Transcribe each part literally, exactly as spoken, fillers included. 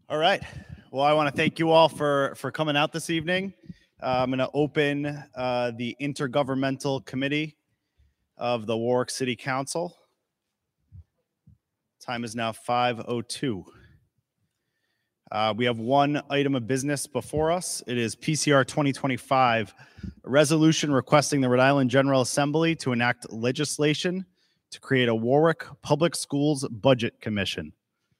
All right. Well, I want to thank you all for, for coming out this evening. Uh, I'm going to open uh, the Intergovernmental Committee of the Warwick City Council. Time is now five oh two. Uh, we have one item of business before us. It is P C R twenty twenty-five, a resolution requesting the Rhode Island General Assembly to enact legislation to create a Warwick Public Schools Budget Commission.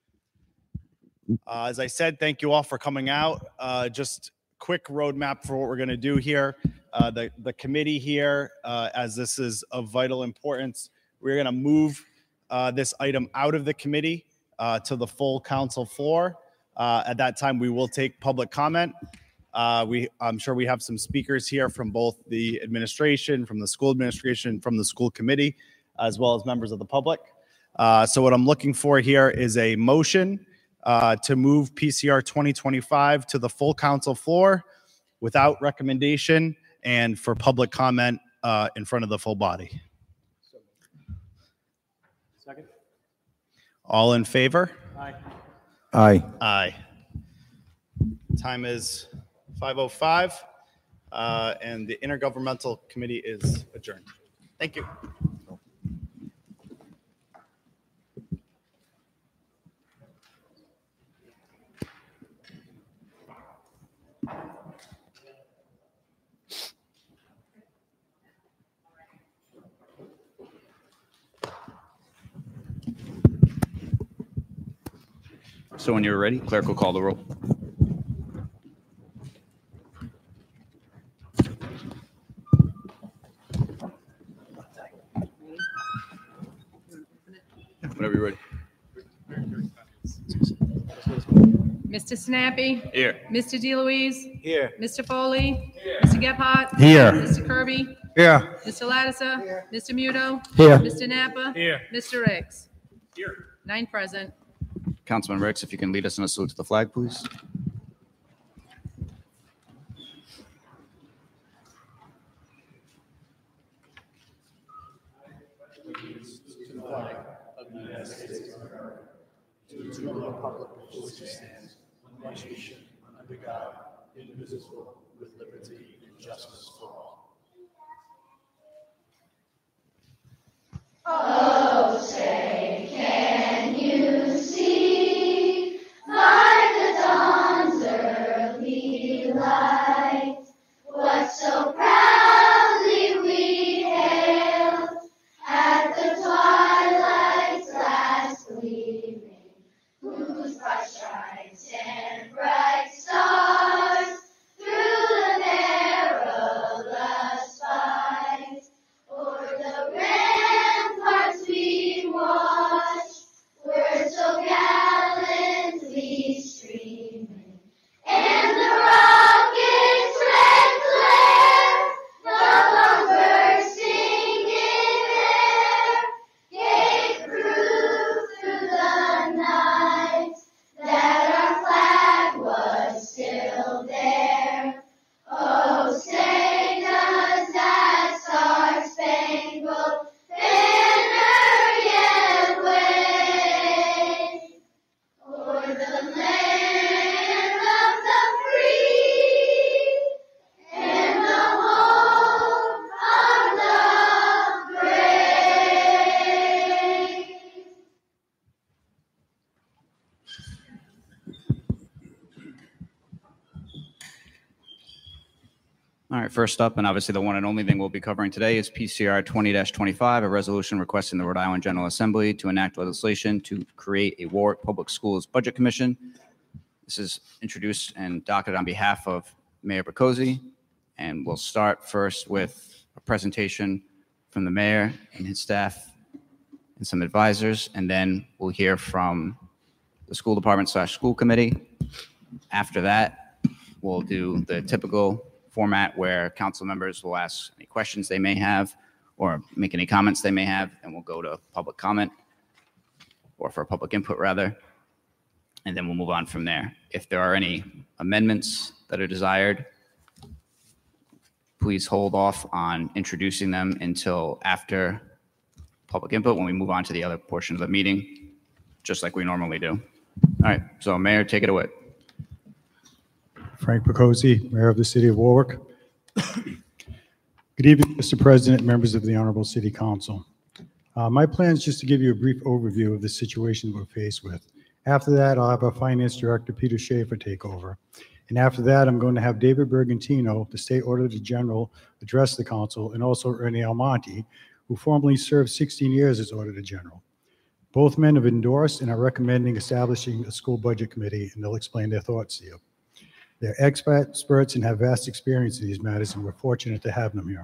Uh, as I said, thank you all for coming out. Uh, just quick roadmap for what we're going to do here. Uh, the, the committee here, uh, as this is of vital importance, we're going to move uh, this item out of the committee uh, to the full council floor. Uh, at that time, we will take public comment. Uh, we, I'm sure we have some speakers here from both the administration, from the school administration, from the school committee, as well as members of the public. Uh, so what I'm looking for here is a motion Uh, to move P C R twenty twenty-five to the full council floor without recommendation and for public comment uh, in front of the full body. Second. All in favor? Aye. Aye. Aye. Time is five oh five, uh, and the Intergovernmental Committee is adjourned. Thank you. So when you're ready, clerk will call the roll. Whenever you're ready. Mister Snappy. Here. Mister DeLuise. Here. Mister Foley. Here. Mister Gephardt. Here. Mister Kirby. Here. Mister Lattiser. Here. Mister Muto. Here. Mister Napa. Here. Mister Riggs. Here. Nine present. Councilman Ricks, if you can lead us in a salute to the flag, please. Oh, say, can you see by the dawn's early light what so proudly we hailed at the twilight's last gleaming, whose bright stripes and bright stars through the perilous fight o'er the ramparts we watched were so gallantly streaming, and the rocket's red glare, the bursting in air, gave proof through the night that our flag was still there. Oh, say does that star-spangled banner yet wave o'er the land of the free and the home of the brave? All right, first up, and obviously the one and only thing we'll be covering today is P C R twenty twenty-five, a resolution requesting the Rhode Island General Assembly to enact legislation to create a Warwick Public Schools Budget Commission. This is introduced and docketed on behalf of Mayor Picozzi, and we'll start first with a presentation from the mayor and his staff and some advisors, and then we'll hear from the school department slash school committee. After that, we'll do the typical format where council members will ask any questions they may have or make any comments they may have, and we'll go to public comment or for public input rather, and then we'll move on from there. If there are any amendments that are desired, please hold off on introducing them until after public input when we move on to the other portion of the meeting, just like we normally do. All right, so Mayor, take it away. Frank Picozzi, Mayor of the City of Warwick. Good evening, Mister President, members of the Honorable City Council. Uh, My plan is just to give you a brief overview of the situation we're faced with. After that, I'll have our Finance Director, Peter Schaefer, take over. And after that, I'm going to have David Bergantino, the State Auditor General, address the council, and also Ernie Almonte, who formerly served sixteen years as Auditor General. Both men have endorsed and are recommending establishing a school budget committee, and they'll explain their thoughts to you. They're experts and have vast experience in these matters, and we're fortunate to have them here.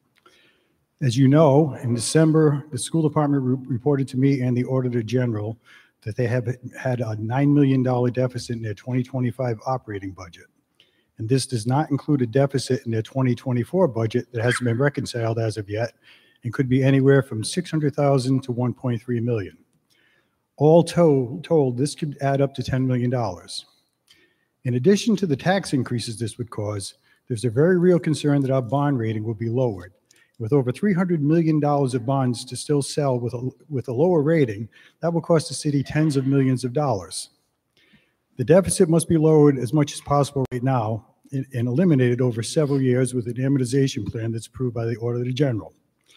As you know, in December, the school department re- reported to me and the Auditor General that they have had a nine million dollars deficit in their twenty twenty-five operating budget. And this does not include a deficit in their twenty twenty-four budget that hasn't been reconciled as of yet and could be anywhere from six hundred thousand dollars to one point three million dollars. All told, told, this could add up to ten million dollars. In addition to the tax increases this would cause, there's a very real concern that our bond rating will be lowered. With over three hundred million dollars of bonds to still sell with a, with a lower rating, that will cost the city tens of millions of dollars. The deficit must be lowered as much as possible right now and, and eliminated over several years with an amortization plan that's approved by the Auditor General.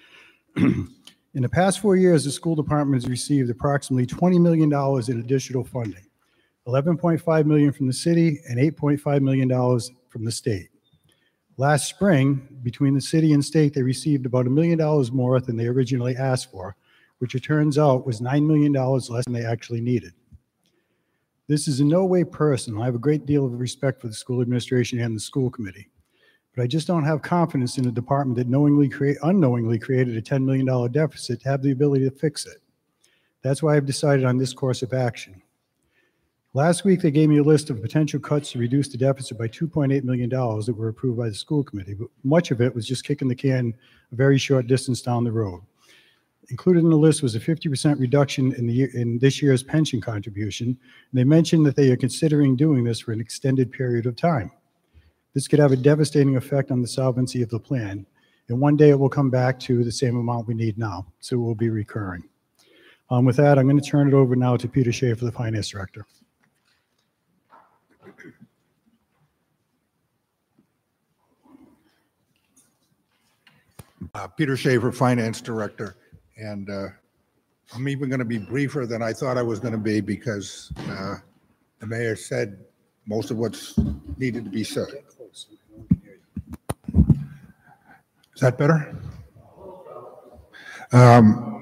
In the past four years, the school department has received approximately twenty million dollars in additional funding, eleven point five million dollars from the city and eight point five million dollars from the state. Last spring, between the city and state, they received about a million dollars more than they originally asked for, which it turns out was nine million dollars less than they actually needed. This is in no way personal. I have a great deal of respect for the school administration and the school committee, but I just don't have confidence in a department that knowingly create, unknowingly created a ten million dollars deficit to have the ability to fix it. That's why I've decided on this course of action. Last week, they gave me a list of potential cuts to reduce the deficit by two point eight million dollars that were approved by the school committee, but much of it was just kicking the can a very short distance down the road. Included in the list was a fifty percent reduction in, the year, in this year's pension contribution, and they mentioned that they are considering doing this for an extended period of time. This could have a devastating effect on the solvency of the plan, and one day it will come back to the same amount we need now, so it will be recurring. Um, with that, I'm going to turn it over now to Peter Schaefer, the Finance Director. Uh, Peter Schaefer, Finance Director, and uh, I'm even going to be briefer than I thought I was going to be because uh, the mayor said most of what's needed to be said. Is that better? Um,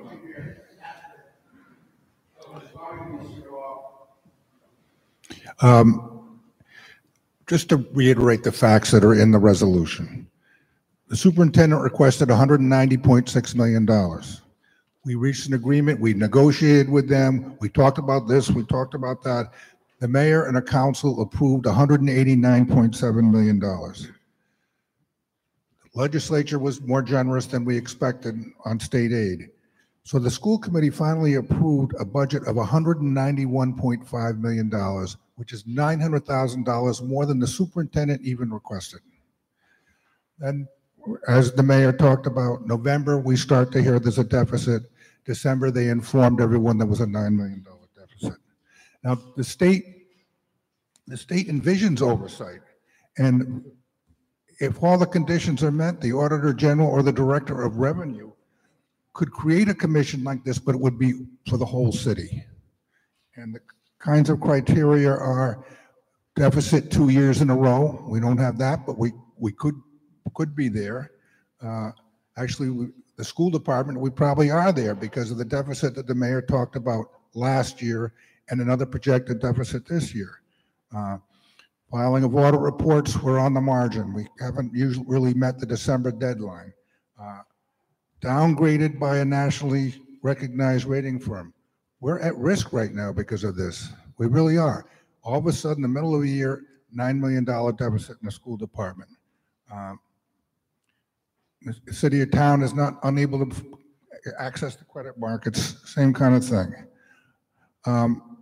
um, just to reiterate the facts that are in the resolution. The superintendent requested one hundred ninety point six million dollars. We reached an agreement, we negotiated with them, we talked about this, we talked about that. The mayor and the council approved one hundred eighty-nine point seven million dollars. The legislature was more generous than we expected on state aid. So the school committee finally approved a budget of one hundred ninety-one point five million dollars, which is nine hundred thousand dollars more than the superintendent even requested. And as the mayor talked about, November, we start to hear there's a deficit. December, they informed everyone there was a nine million dollars deficit. Now, the state, the state envisions oversight. And if all the conditions are met, the Auditor General or the Director of Revenue could create a commission like this, but it would be for the whole city. And the kinds of criteria are deficit two years in a row. We don't have that, but we, we could could be there. Uh, actually, we, the school department, we probably are there because of the deficit that the mayor talked about last year and another projected deficit this year. Uh, filing of audit reports, we're on the margin. We haven't usually really met the December deadline. Uh, downgraded by a nationally recognized rating firm. We're at risk right now because of this. We really are. All of a sudden, in the middle of the year, nine million dollars deficit in the school department. Um, The city or town is not unable to access the credit markets, same kind of thing. Um,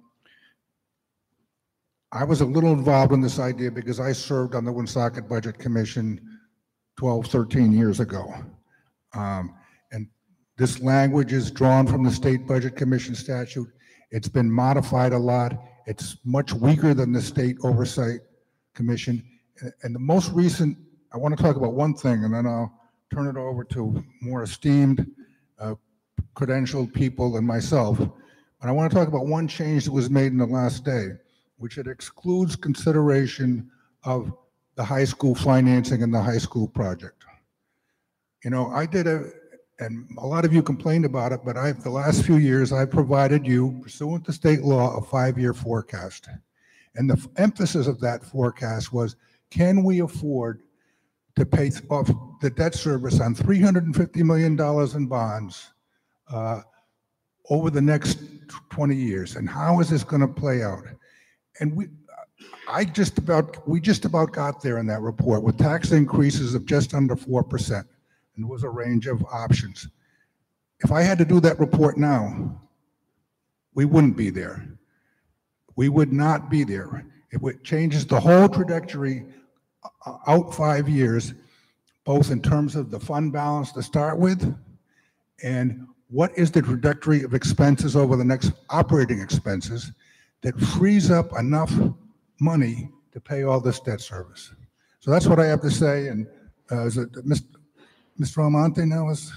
I was a little involved in this idea because I served on the Woonsocket Budget Commission twelve, thirteen years ago. Um, and this language is drawn from the State Budget Commission statute. It's been modified a lot, It's much weaker than the State Oversight Commission. And the most recent, I want to talk about one thing, and then I'll turn it over to more esteemed, uh, credentialed people than myself. But I want to talk about one change that was made in the last day, which it excludes consideration of the high school financing and the high school project. You know, I did a, and a lot of you complained about it, but I've, the last few years, I've provided you, pursuant to state law, a five-year forecast. And the f- emphasis of that forecast was, can we afford to pay off the debt service on three hundred fifty million dollars in bonds uh, over the next twenty years? And how is this going to play out? And we, I just about, we just about got there in that report with tax increases of just under four percent. And there was a range of options. If I had to do that report now, we wouldn't be there. We would not be there. It changes the whole trajectory out five years, both in terms of the fund balance to start with, and what is the trajectory of expenses over the next operating expenses that frees up enough money to pay all this debt service. So that's what I have to say. And uh, is it Mister Almonte now is?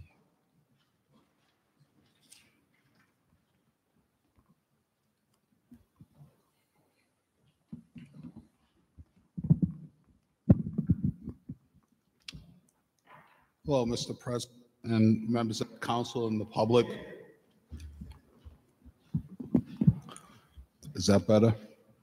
Hello, Mister President and members of the council and the public. Is that better?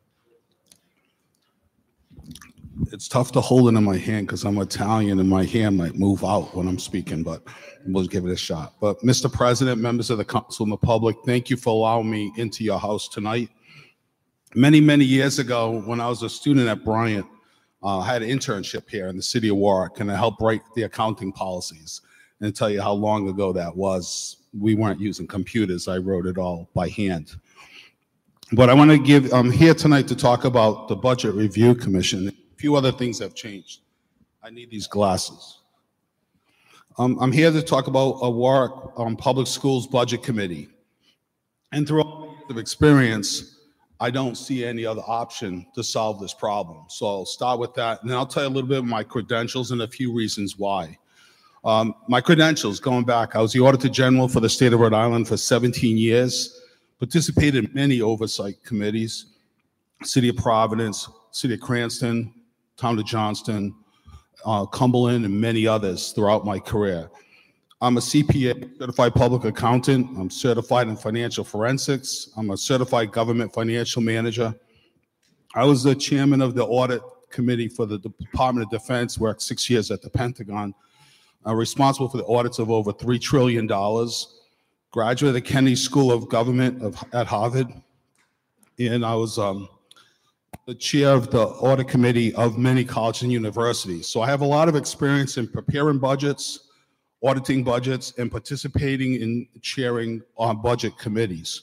It's tough to hold it in my hand because I'm Italian and my hand might move out when I'm speaking, but we'll give it a shot. But Mister President, members of the council and the public, thank you for allowing me into your house tonight. Many, many years ago, when I was a student at Bryant, Uh, I had an internship here in the city of Warwick, and I helped write the accounting policies. And tell you how long ago that was. We weren't using computers. I wrote it all by hand. But I want to give, I'm here tonight to talk about the Budget Review Commission. A few other things have changed. I need these glasses. Um, I'm here to talk about a Warwick um, Public Schools Budget Committee. And through all the years of experience, I don't see any other option to solve this problem. So I'll start with that, and then I'll tell you a little bit of my credentials and a few reasons why. Um, my credentials, going back, I was the Auditor General for the state of Rhode Island for seventeen years, participated in many oversight committees, City of Providence, City of Cranston, Town of Johnston, uh, Cumberland, and many others throughout my career. I'm a C P A, certified public accountant. I'm certified in financial forensics. I'm a certified government financial manager. I was the chairman of the audit committee for the Department of Defense, worked six years at the Pentagon. I'm responsible for the audits of over three trillion dollars. Graduated the Kennedy School of Government of, at Harvard. And I was um, the chair of the audit committee of many colleges and universities. So I have a lot of experience in preparing budgets, auditing budgets, and participating in chairing on budget committees.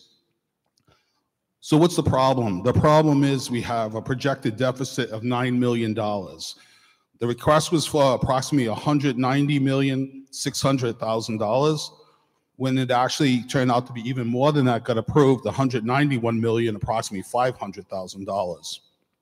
So what's the problem? The problem is we have a projected deficit of nine million dollars. The request was for approximately one hundred ninety million six hundred thousand dollars, when it actually turned out to be even more than that, got approved, one hundred ninety-one million, approximately five hundred thousand dollars.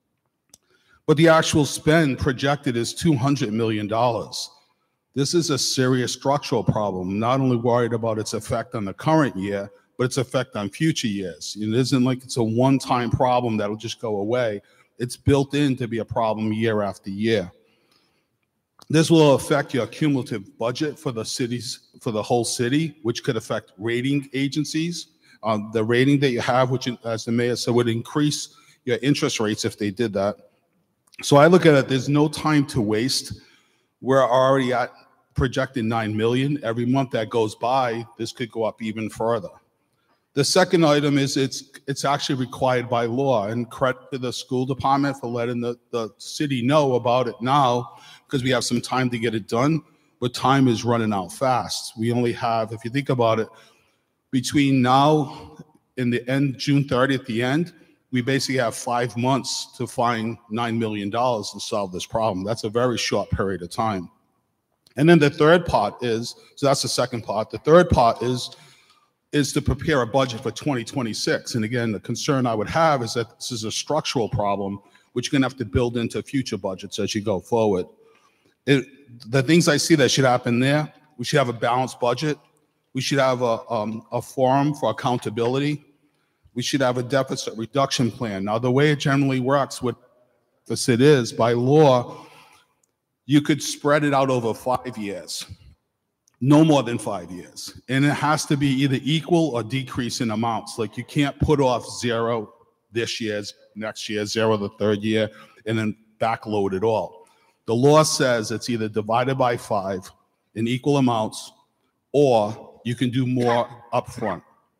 But the actual spend projected is two hundred million dollars. This is a serious structural problem. I'm not only worried about its effect on the current year, but its effect on future years. It isn't like it's a one-time problem that'll just go away. It's built in to be a problem year after year. This will affect your cumulative budget for the cities, for the whole city, which could affect rating agencies. Um, the rating that you have, which, as the mayor said, would increase your interest rates if they did that. So I look at it, there's no time to waste. We're already at projected nine million. Every month that goes by, this could go up even further. The second item is it's it's actually required by law, and credit to the school department for letting the, the city know about it now, because we have some time to get it done, but time is running out fast. We only have, if you think about it, between now and the end, June thirtieth, the end, we basically have five months to find nine million dollars to solve this problem. That's a very short period of time. And then the third part is, so that's the second part. The third part is, is to prepare a budget for twenty twenty-six. And again, the concern I would have is that this is a structural problem, which you're going to have to build into future budgets as you go forward. It, the things I see that should happen there, we should have a balanced budget. We should have a, um, a forum for accountability. We should have a deficit reduction plan. Now, the way it generally works with deficit is, by law, you could spread it out over five years, no more than five years. And it has to be either equal or decrease in amounts. Like, you can't put off zero this year's, next year, zero the third year, and then backload it all. The law says it's either divided by five in equal amounts, or you can do more upfront.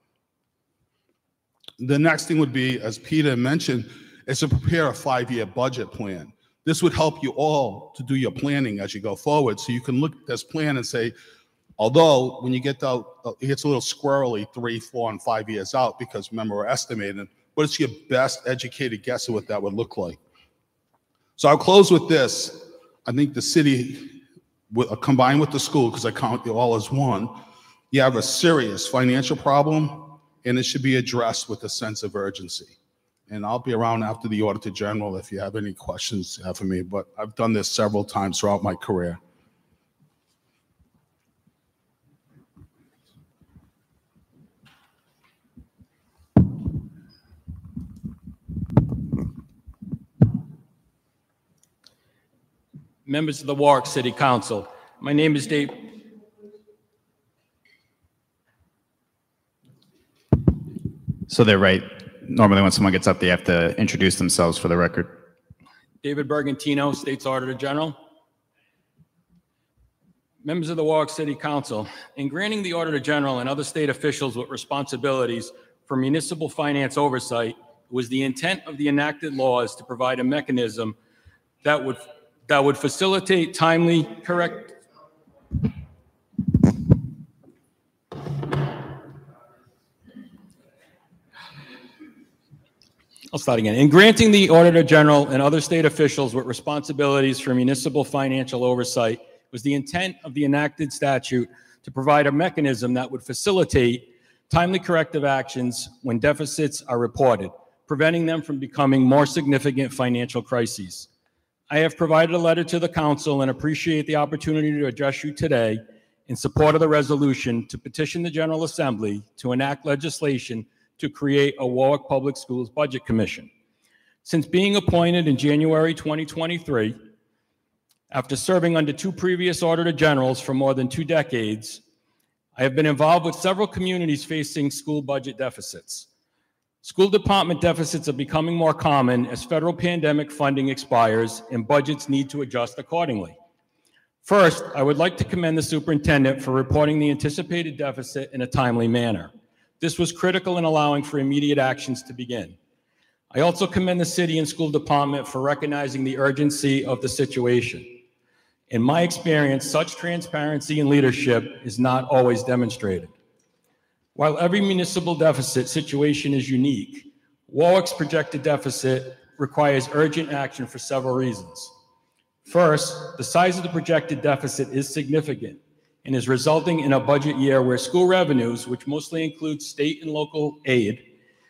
The next thing would be, as Peter mentioned, is to prepare a five-year budget plan. This would help you all to do your planning as you go forward. So you can look at this plan and say, although when you get out, it gets a little squirrely three, four, and five years out, because remember, we're estimating, but it's your best educated guess of what that would look like. So I'll close with this. I think the city, combined with the school, because I count you all as one, you have a serious financial problem, and it should be addressed with a sense of urgency. And I'll be around after the Auditor General if you have any questions for me, but I've done this several times throughout my career. Members of the Warwick City Council, my name is Dave. So they're right. Normally when someone gets up, they have to introduce themselves for the record. David Bergantino, State's Auditor General. Members of the Warwick City Council, in granting the Auditor General and other state officials with responsibilities for municipal finance oversight, it was the intent of the enacted laws to provide a mechanism that would that would facilitate timely, correct. I'll start again. In granting the Auditor General and other state officials with responsibilities for municipal financial oversight, it was the intent of the enacted statute to provide a mechanism that would facilitate timely corrective actions when deficits are reported, preventing them from becoming more significant financial crises. I have provided a letter to the council and appreciate the opportunity to address you today in support of the resolution to petition the General Assembly to enact legislation to create a Warwick Public Schools Budget Commission. Since being appointed in January twenty twenty-three, after serving under two previous Auditor Generals for more than two decades, I have been involved with several communities facing school budget deficits. School department deficits are becoming more common as federal pandemic funding expires and budgets need to adjust accordingly. First, I would like to commend the superintendent for reporting the anticipated deficit in a timely manner. This was critical in allowing for immediate actions to begin. I also commend the city and school department for recognizing the urgency of the situation. In my experience, such transparency and leadership is not always demonstrated. While every municipal deficit situation is unique, Warwick's projected deficit requires urgent action for several reasons. First, the size of the projected deficit is significant and is resulting in a budget year where school revenues, which mostly include state and local aid,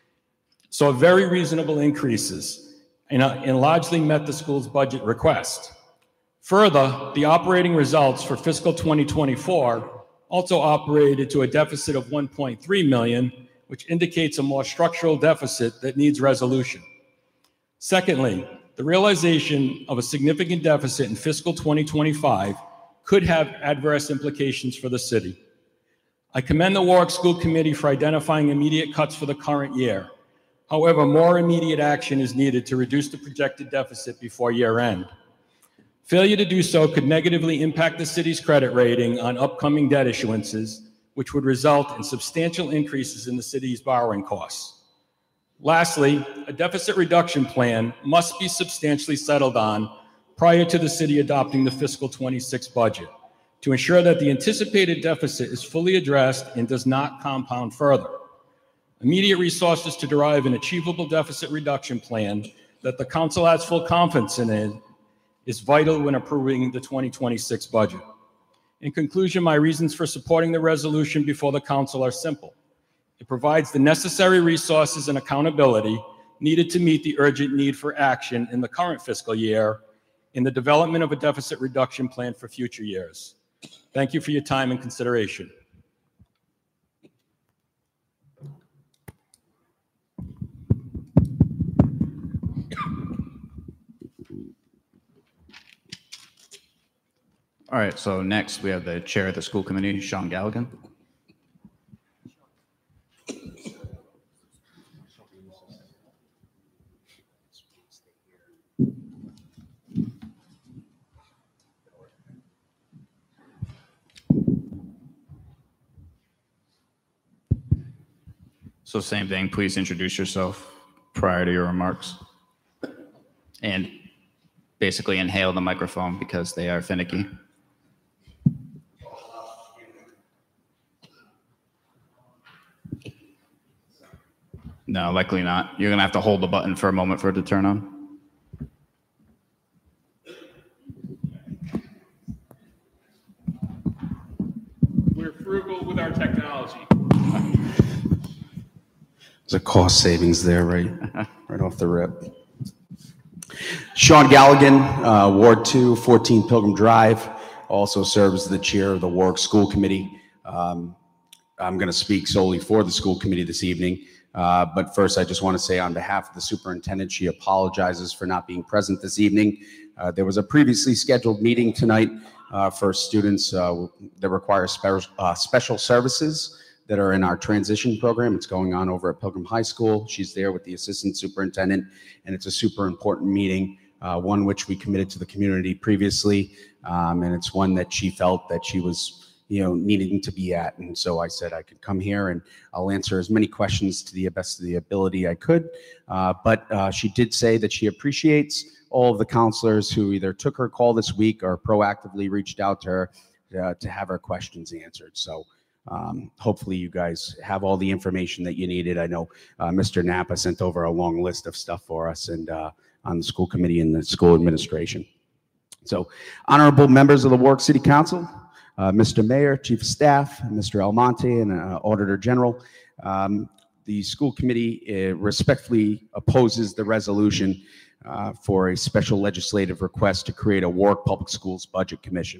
saw very reasonable increases and, uh, and largely met the school's budget request. Further, the operating results for fiscal twenty twenty-four also operated to a deficit of one point three million dollars, which indicates a more structural deficit that needs resolution. Secondly, the realization of a significant deficit in fiscal twenty twenty-five could have adverse implications for the city. I commend the Warwick School Committee for identifying immediate cuts for the current year. However, more immediate action is needed to reduce the projected deficit before year end. Failure to do so could negatively impact the city's credit rating on upcoming debt issuances, which would result in substantial increases in the city's borrowing costs. Lastly, a deficit reduction plan must be substantially settled on prior to the city adopting the fiscal twenty-six budget to ensure that the anticipated deficit is fully addressed and does not compound further. Immediate resources to derive an achievable deficit reduction plan that the council has full confidence in is vital when approving the twenty twenty-six budget. In conclusion, my reasons for supporting the resolution before the council are simple. It provides the necessary resources and accountability needed to meet the urgent need for action in the current fiscal year in the development of a deficit reduction plan for future years. Thank you for your time and consideration. All right, so next we have the chair of the school committee, Sean Galligan. So same thing, please introduce yourself prior to your remarks. And basically inhale the microphone because they are finicky. No, likely not. You're going to have to hold the button for a moment for it to turn on. We're frugal with our technology. There's a cost savings there, right, right off the rip. Sean Galligan, uh, Ward two, fourteen Pilgrim Drive, also serves as the chair of the Warwick School Committee. Um, I'm going to speak solely for the school committee this evening. Uh, but first, I just want to say on behalf of the superintendent, she apologizes for not being present this evening. Uh, there was a previously scheduled meeting tonight uh, for students uh, that require spe- uh, special services that are in our transition program. It's going on over at Pilgrim High School. She's there with the assistant superintendent, and it's a super important meeting, uh, one which we committed to the community previously, um, and it's one that she felt that she was you know, needing to be at. And so I said I could come here and I'll answer as many questions to the best of the ability I could. Uh, but uh, she did say that she appreciates all of the counselors who either took her call this week or proactively reached out to her uh, to have her questions answered. So um, hopefully you guys have all the information that you needed. I know uh, Mister Napa sent over a long list of stuff for us and uh, on the school committee and the school administration. So honorable members of the Warwick City Council, Uh, Mister Mayor, Chief of Staff, Mister Almonte, and uh, Auditor General. Um, the school committee uh, respectfully opposes the resolution uh, for a special legislative request to create a Warwick Public Schools Budget Commission.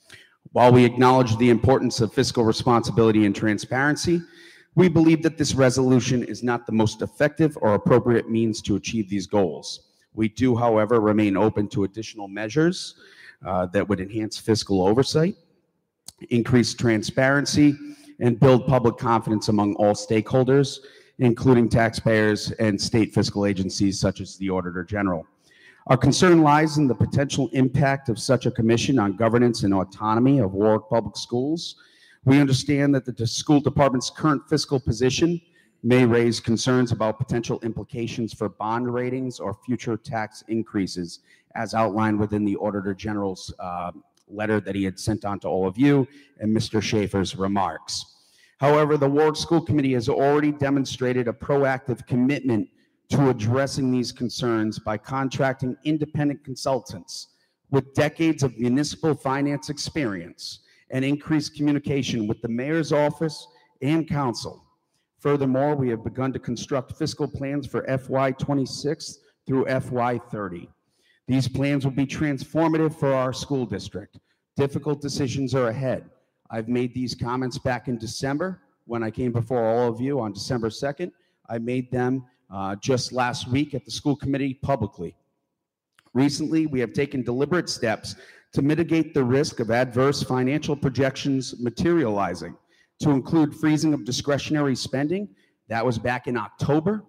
While we acknowledge the importance of fiscal responsibility and transparency, we believe that this resolution is not the most effective or appropriate means to achieve these goals. We do, however, remain open to additional measures uh, that would enhance fiscal oversight, increase transparency, and build public confidence among all stakeholders, including taxpayers and state fiscal agencies such as the Auditor General. Our concern lies in the potential impact of such a commission on governance and autonomy of Warwick Public Schools. We understand that the school department's current fiscal position may raise concerns about potential implications for bond ratings or future tax increases, as outlined within the Auditor General's uh, letter that he had sent on to all of you and Mister Schaefer's remarks. However, the Warwick School Committee has already demonstrated a proactive commitment to addressing these concerns by contracting independent consultants with decades of municipal finance experience and increased communication with the mayor's office and council. Furthermore, we have begun to construct fiscal plans for F Y twenty-six through F Y thirty. These plans will be transformative for our school district. Difficult decisions are ahead. I've made these comments back in December when I came before all of you on December second. I made them uh, just last week at the school committee publicly. Recently, we have taken deliberate steps to mitigate the risk of adverse financial projections materializing, to include freezing of discretionary spending. That was back in October.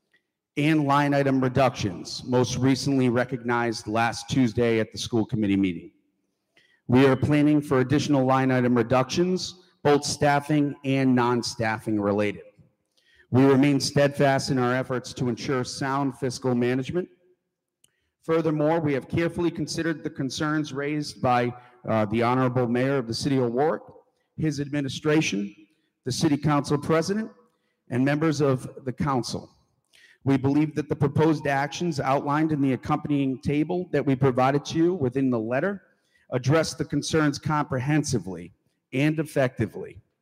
And line item reductions, most recently recognized last Tuesday at the school committee meeting. We are planning for additional line item reductions, both staffing and non-staffing related. We remain steadfast in our efforts to ensure sound fiscal management. Furthermore, we have carefully considered the concerns raised by uh, the Honorable Mayor of the City of Warwick, his administration, the City Council President, and members of the council. We believe that the proposed actions outlined in the accompanying table that we provided to you within the letter address the concerns comprehensively and effectively.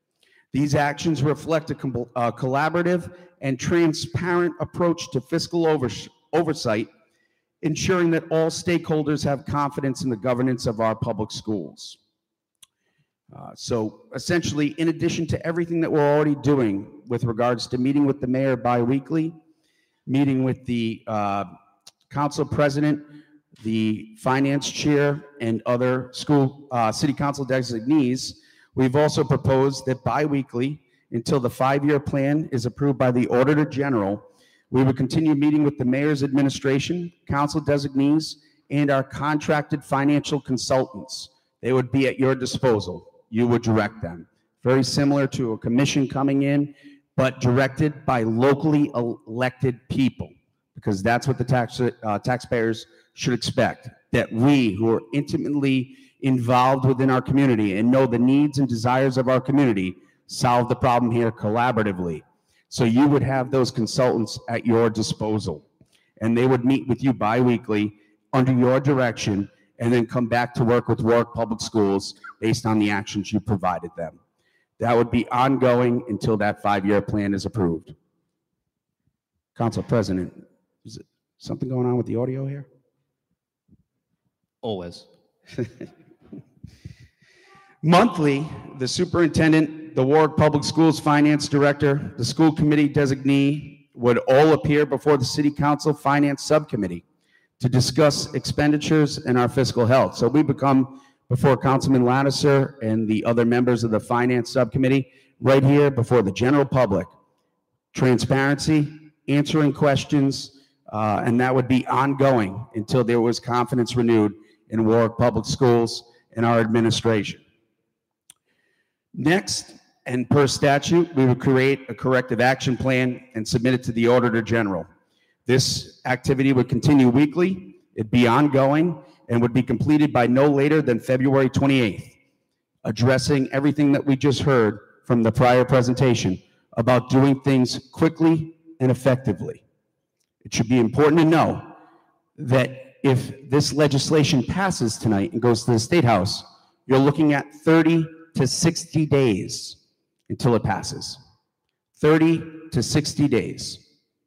These actions reflect a com- uh, collaborative and transparent approach to fiscal overs- oversight, ensuring that all stakeholders have confidence in the governance of our public schools. Uh, so essentially, in addition to everything that we're already doing with regards to meeting with the mayor biweekly, meeting with the uh, council president, the finance chair, and other school uh, city council designees, we've also proposed that biweekly, until the five-year plan is approved by the Auditor General, we would continue meeting with the mayor's administration, council designees, and our contracted financial consultants. They would be at your disposal. You would direct them. Very similar to a commission coming in, but directed by locally elected people, because that's what the tax, uh, taxpayers should expect, that we, who are intimately involved within our community and know the needs and desires of our community, solve the problem here collaboratively. So you would have those consultants at your disposal, and they would meet with you biweekly under your direction, and then come back to work with Warwick Public Schools based on the actions you provided them. That would be ongoing until that five-year plan is approved. Council President, is it something going on with the audio here? Always. Monthly, the superintendent, the Warwick Public Schools finance director, the school committee designee would all appear before the city council finance subcommittee to discuss expenditures and our fiscal health. So we become before Councilman Lattiser and the other members of the finance subcommittee right here before the general public. Transparency, answering questions, uh, and that would be ongoing until there was confidence renewed in Warwick Public Schools and our administration. Next, and per statute, we would create a corrective action plan and submit it to the Auditor General. This activity would continue weekly, it'd be ongoing, and would be completed by no later than February twenty-eighth, addressing everything that we just heard from the prior presentation about doing things quickly and effectively. It should be important to know that if this legislation passes tonight and goes to the State House, you're looking at thirty to sixty days until it passes. thirty to sixty days.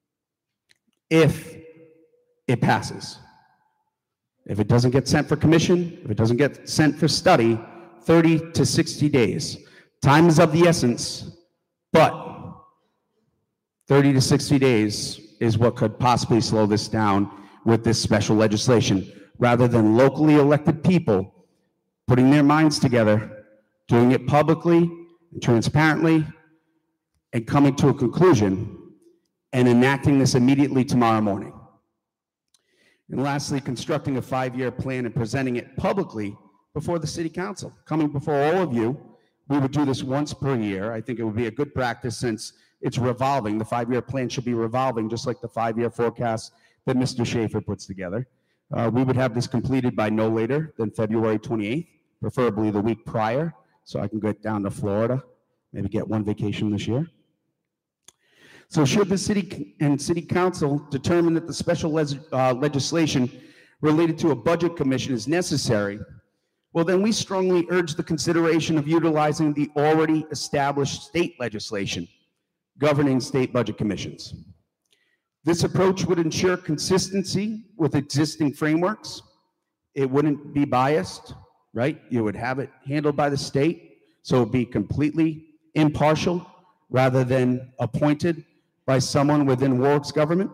If it passes. If it doesn't get sent for commission, if it doesn't get sent for study, thirty to sixty days. Time is of the essence, but thirty to sixty days is what could possibly slow this down with this special legislation, rather than locally elected people putting their minds together, doing it publicly and transparently, and coming to a conclusion and enacting this immediately tomorrow morning. And lastly, constructing a five-year plan and presenting it publicly before the city council. Coming before all of you, we would do this once per year. I think it would be a good practice since it's revolving. The five-year plan should be revolving, just like the five-year forecast that Mister Schaefer puts together. Uh, we would have this completed by no later than February twenty-eighth, preferably the week prior, so I can get down to Florida, maybe get one vacation this year. So should the city and city council determine that the special les uh, legislation related to a budget commission is necessary, well, then we strongly urge the consideration of utilizing the already established state legislation governing state budget commissions. This approach would ensure consistency with existing frameworks. It wouldn't be biased, right? You would have it handled by the state, so it would be completely impartial rather than appointed by someone within Warwick's government.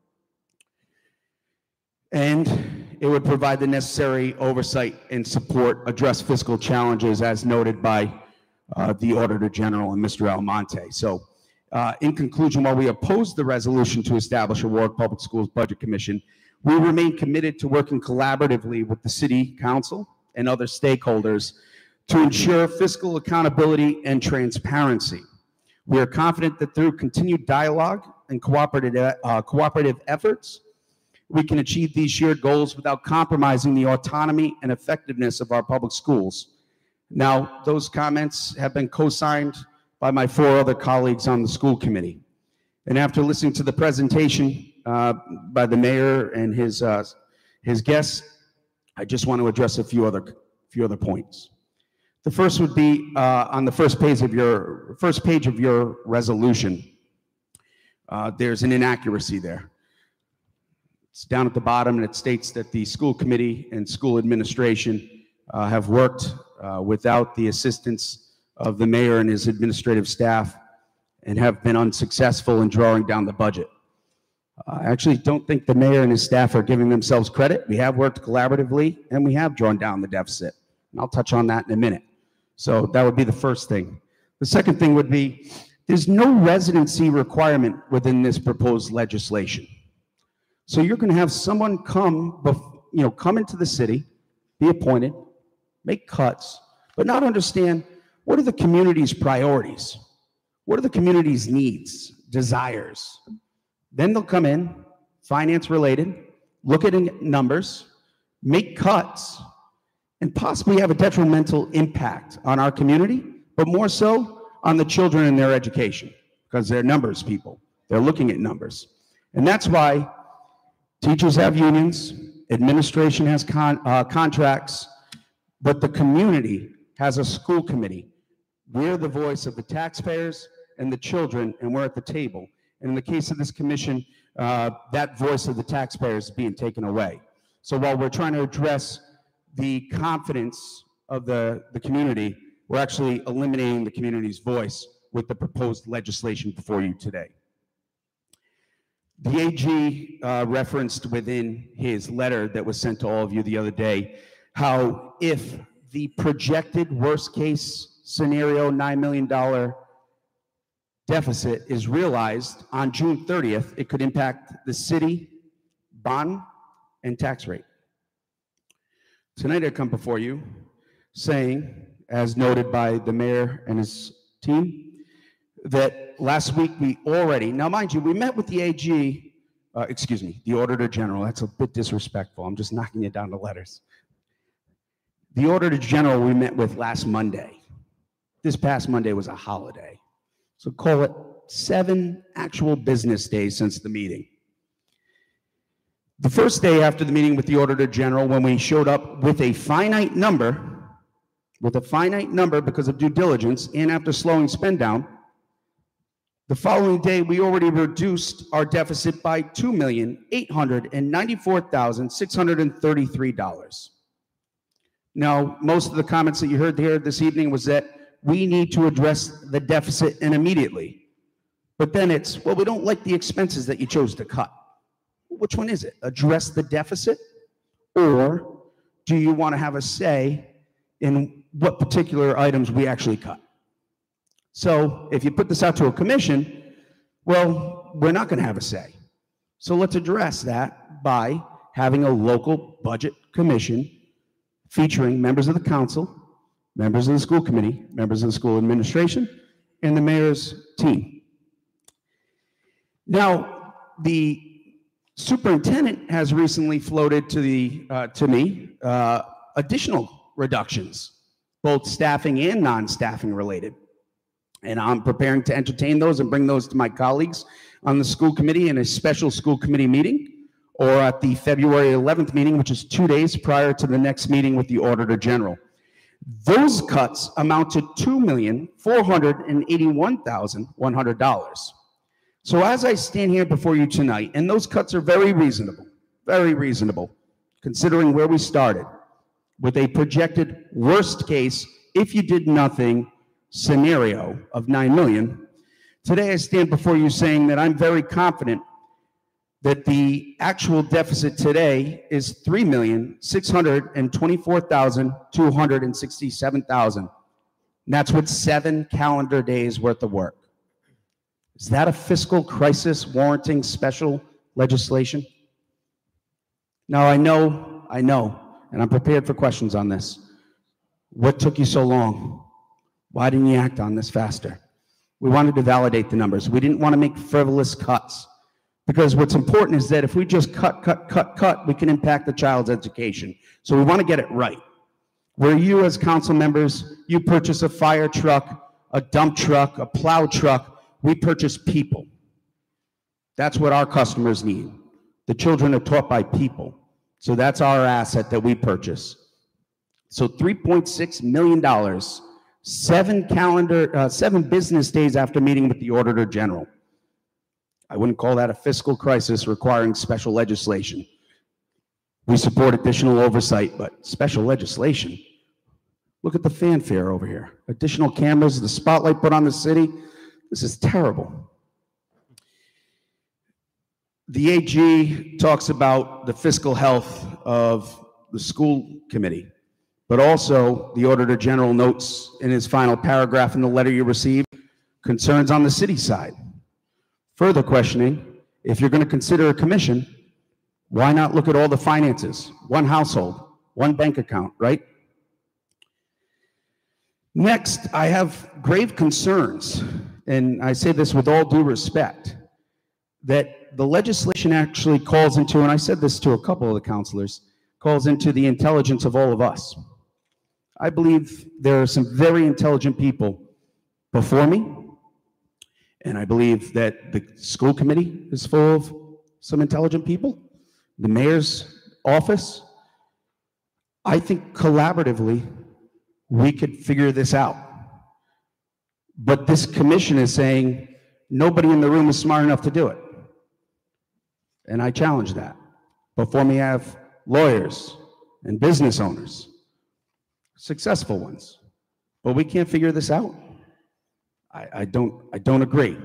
And it would provide the necessary oversight and support, address fiscal challenges as noted by uh, the Auditor General and Mister Almonte. So uh, in conclusion, while we oppose the resolution to establish a Warwick Public Schools Budget Commission, we remain committed to working collaboratively with the City Council and other stakeholders to ensure fiscal accountability and transparency. We are confident that through continued dialogue and cooperative, uh, cooperative efforts, we can achieve these shared goals without compromising the autonomy and effectiveness of our public schools. Now, those comments have been co-signed by my four other colleagues on the school committee. And after listening to the presentation uh, by the mayor and his, uh, his guests, I just want to address a few other, few other points. The first would be uh, on the first page of your first page of your resolution. Uh, there's an inaccuracy there. It's down at the bottom, and it states that the school committee and school administration uh, have worked uh, without the assistance of the mayor and his administrative staff and have been unsuccessful in drawing down the budget. Uh, I actually don't think the mayor and his staff are giving themselves credit. We have worked collaboratively, and we have drawn down the deficit. And I'll touch on that in a minute. So that would be the first thing. The second thing would be, there's no residency requirement within this proposed legislation. So you're going to have someone come, bef- you know, come into the city, be appointed, make cuts, but not understand what are the community's priorities, what are the community's needs, desires. Then they'll come in, finance related, look at numbers, make cuts, and possibly have a detrimental impact on our community, but more so on the children and their education, because they're numbers people. They're looking at numbers. And that's why teachers have unions, administration has con- uh, contracts, but the community has a school committee. We're the voice of the taxpayers and the children, and we're at the table. And in the case of this commission, uh, that voice of the taxpayers is being taken away. So while we're trying to address the confidence of the, the community, we're actually eliminating the community's voice with the proposed legislation before you today. The A G uh, referenced within his letter that was sent to all of you the other day, how if the projected worst case scenario nine million dollars deficit is realized on June thirtieth, it could impact the city, bond, and tax rate. Tonight I come before you saying, as noted by the mayor and his team, that last week we already, now mind you, we met with the A G, uh, excuse me, the Auditor General. That's a bit disrespectful. I'm just knocking you down to letters. The Auditor General we met with last Monday. This past Monday was a holiday. So call it seven actual business days since the meeting. The first day after the meeting with the Auditor General, when we showed up with a finite number, with a finite number because of due diligence, and after slowing spend down, the following day we already reduced our deficit by two million eight hundred ninety-four thousand six hundred thirty-three dollars. Now, most of the comments that you heard here this evening was that we need to address the deficit and immediately. But then it's, well, we don't like the expenses that you chose to cut. Which one is it? Address the deficit? Or do you want to have a say in what particular items we actually cut? So if you put this out to a commission, well, we're not going to have a say. So let's address that by having a local budget commission featuring members of the council, members of the school committee, members of the school administration, and the mayor's team. Now, the superintendent has recently floated to the uh, to me uh, additional reductions, both staffing and non-staffing related. And I'm preparing to entertain those and bring those to my colleagues on the school committee in a special school committee meeting, or at the February eleventh meeting, which is two days prior to the next meeting with the Auditor General. Those cuts amount to two million four hundred eighty-one thousand one hundred dollars. So as I stand here before you tonight, and those cuts are very reasonable, very reasonable, considering where we started, with a projected worst case, if you did nothing, scenario of nine million. Today I stand before you saying that I'm very confident that the actual deficit today is three million six hundred twenty-four thousand two hundred sixty-seven dollars. And that's with seven calendar days worth of work. Is that a fiscal crisis warranting special legislation? Now I know, I know, and I'm prepared for questions on this. What took you so long? Why didn't you act on this faster? We wanted to validate the numbers. We didn't want to make frivolous cuts, because what's important is that if we just cut, cut, cut, cut, we can impact the child's education. So we want to get it right. Where you as council members, you purchase a fire truck, a dump truck, a plow truck, we purchase people. That's what our customers need. The children are taught by people. So that's our asset that we purchase. So three point six million dollars, seven calendar, uh, seven business days after meeting with the Auditor General. I wouldn't call that a fiscal crisis requiring special legislation. We support additional oversight, but special legislation? Look at the fanfare over here. Additional cameras, the spotlight put on the city. This is terrible. The A G talks about the fiscal health of the school committee, but also the Auditor General notes in his final paragraph in the letter you received concerns on the city side. Further questioning, if you're going to consider a commission, why not look at all the finances? One household, one bank account, right? Next, I have grave concerns, and I say this with all due respect, that the legislation actually calls into, and I said this to a couple of the counselors, calls into the intelligence of all of us. I believe there are some very intelligent people before me, and I believe that the school committee is full of some intelligent people, the mayor's office. I think collaboratively, we could figure this out. But this commission is saying nobody in the room is smart enough to do it. And I challenge that. Before me, I have lawyers and business owners, successful ones. But we can't figure this out. I, I don't, I don't agree.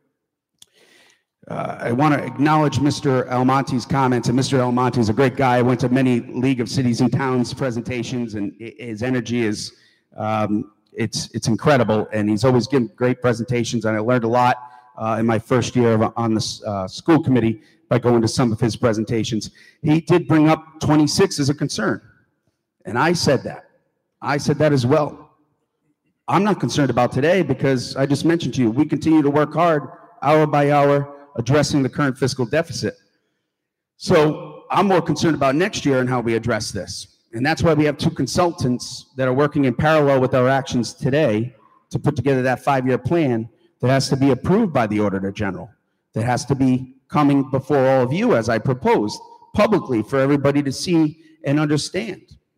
Uh, I want to acknowledge Mister Almonte's comments, and Mister Almonte is a great guy. I went to many League of Cities and Towns presentations, and his energy is, um, it's, it's incredible, and he's always given great presentations, and I learned a lot uh, in my first year of, on the uh, school committee by going to some of his presentations. He did bring up twenty-six as a concern, and I said that. I said that as well. I'm not concerned about today because I just mentioned to you, we continue to work hard, hour by hour, addressing the current fiscal deficit. So I'm more concerned about next year and how we address this. And that's why we have two consultants that are working in parallel with our actions today to put together that five-year plan that has to be approved by the Auditor General, that has to be coming before all of you as I proposed publicly for everybody to see and understand.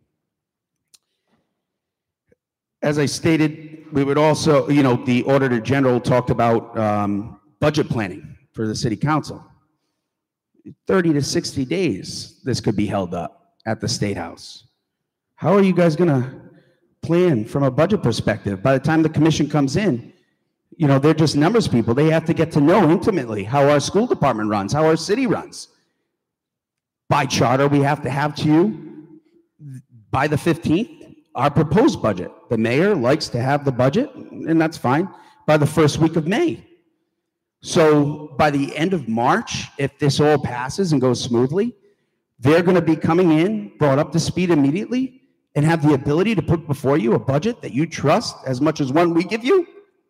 As I stated, we would also, you know, the Auditor General talked about um, budget planning for the City Council. thirty to sixty days, this could be held up at the State House. How are you guys going to plan from a budget perspective? By the time the commission comes in, you know, they're just numbers people. They have to get to know intimately how our school department runs, how our city runs. By charter, we have to have to you by the fifteenth, our proposed budget. The mayor likes to have the budget, and that's fine, by the first week of May. So by the end of March, if this all passes and goes smoothly, they're going to be coming in, brought up to speed immediately, and have the ability to put before you a budget that you trust as much as one we give you.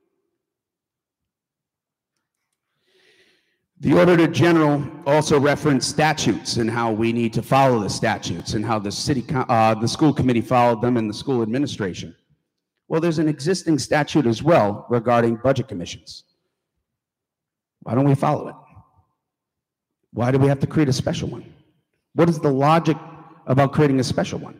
The Auditor General also referenced statutes and how we need to follow the statutes and how the city, uh, the school committee followed them and the school administration. Well, there's an existing statute as well regarding budget commissions. Why don't we follow it? Why do we have to create a special one? What is the logic about creating a special one?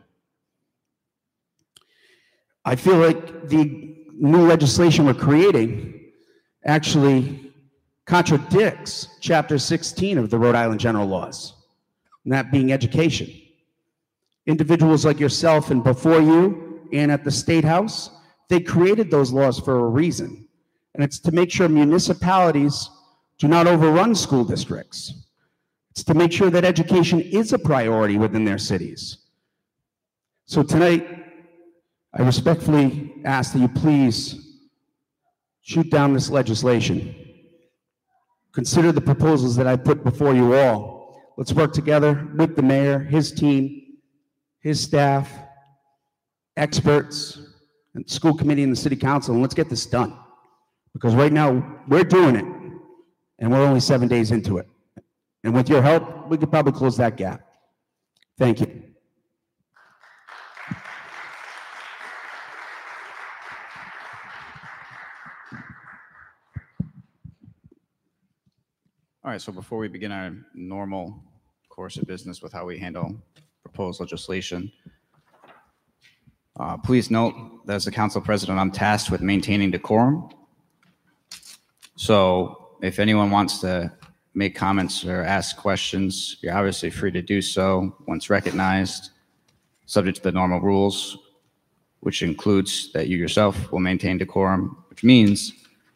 I feel like the new legislation we're creating actually contradicts Chapter sixteen of the Rhode Island General Laws, and that being education. Individuals like yourself and before you and at the State House, they created those laws for a reason, and it's to make sure municipalities do not overrun school districts. It's to make sure that education is a priority within their cities. So tonight, I respectfully ask that you please shoot down this legislation. Consider the proposals that I put before you all. Let's work together with the mayor, his team, his staff, experts, and school committee and the city council, and let's get this done. Because right now, we're doing it, and we're only seven days into it. And with your help, we could probably close that gap. Thank you. All right, so before we begin our normal course of business with how we handle proposed legislation, Uh, Please note that as the council president, I'm tasked with maintaining decorum. So if anyone wants to make comments or ask questions, you're obviously free to do so once recognized, subject to the normal rules, which includes that you yourself will maintain decorum, which means,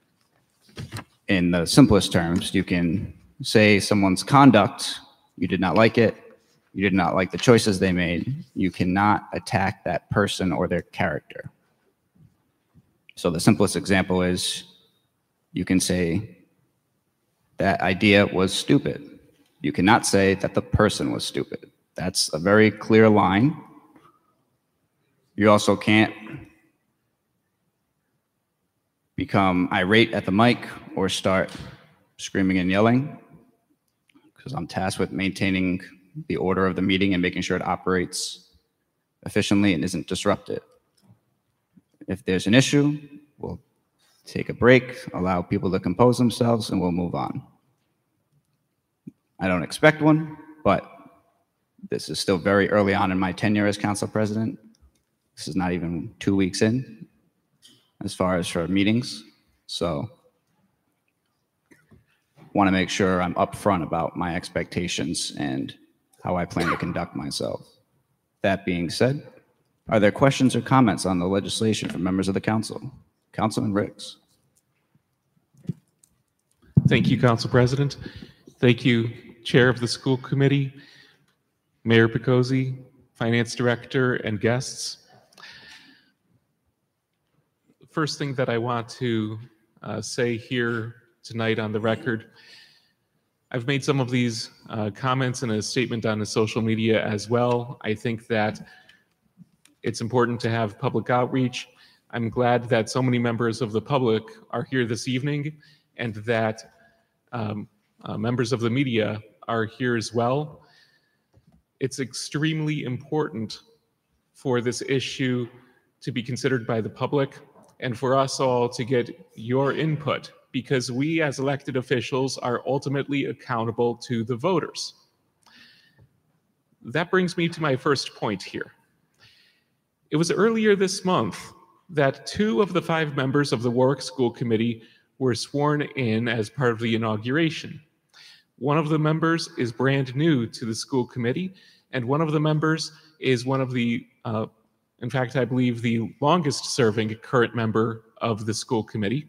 in the simplest terms, you can say someone's conduct, you did not like it, you did not like the choices they made. You cannot attack that person or their character. So the simplest example is you can say that idea was stupid. You cannot say that the person was stupid. That's a very clear line. You also can't become irate at the mic or start screaming and yelling, because I'm tasked with maintaining the order of the meeting and making sure it operates efficiently and isn't disrupted. If there's an issue, we'll take a break, allow people to compose themselves, and we'll move on. I don't expect one, but this is still very early on in my tenure as council president. This is not even two weeks in as far as for meetings. So want to make sure I'm upfront about my expectations and how I plan to conduct myself. That being said, are there questions or comments on the legislation from members of the council? Councilman Riggs. Thank you, Council President. Thank you, Chair of the School Committee, Mayor Picozzi, Finance Director, and guests. First thing that I want to uh, say here tonight on the record, I've made some of these uh, comments in a statement on the social media as well. I think that it's important to have public outreach. I'm glad that so many members of the public are here this evening and that um, uh, members of the media are here as well. It's extremely important for this issue to be considered by the public and for us all to get your input, because we as elected officials are ultimately accountable to the voters. That brings me to my first point here. It was earlier this month that two of the five members of the Warwick School Committee were sworn in as part of the inauguration. One of the members is brand new to the school committee, and one of the members is one of the, uh, in fact, I believe the longest serving current member of the school committee.